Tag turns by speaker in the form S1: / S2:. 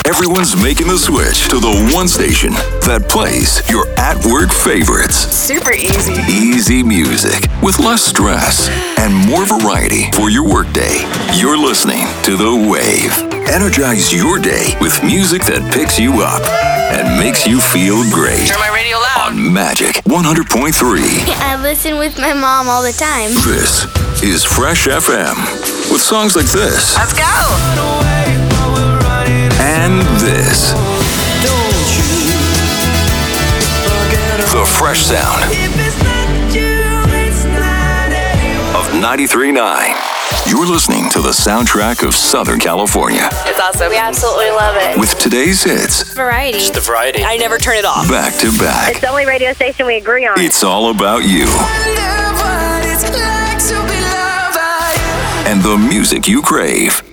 S1: Everyone's making the switch to the one station that plays your at-work favorites.
S2: Super easy.
S1: Easy music with less stress and more variety for your workday. You're listening to The Wave. Energize your day with music that picks you up and makes you feel great.
S2: Turn my radio loud.
S1: On Magic 100.3.
S3: I listen with my mom all the time.
S1: This is Fresh FM with songs like this.
S2: Let's go.
S1: And this. The fresh sound of 93.9. You're listening to the soundtrack of Southern California.
S2: It's awesome.
S3: We absolutely love it.
S1: With today's hits.
S3: Variety.
S4: Just the variety.
S2: I never turn it off.
S1: Back to back.
S5: It's the only radio station we agree on.
S1: It's all about you. And the music you crave.